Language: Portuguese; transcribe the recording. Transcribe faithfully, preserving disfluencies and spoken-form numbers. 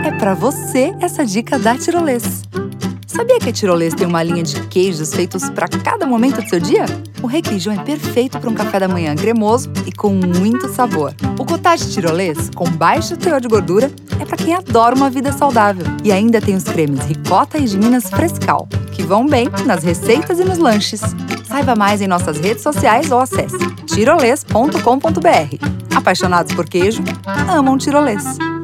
É pra você essa dica da Tirolês. Sabia que a Tirolês tem uma linha de queijos feitos para cada momento do seu dia? O requeijão é perfeito para um café da manhã cremoso e com muito sabor. O cottage Tirolês, com baixo teor de gordura, é para quem adora uma vida saudável. E ainda tem os cremes ricota e de Minas Frescal, que vão bem nas receitas e nos lanches. Saiba mais em nossas redes sociais ou acesse tirolês ponto com ponto br. Apaixonados por queijo, amam Tirolês.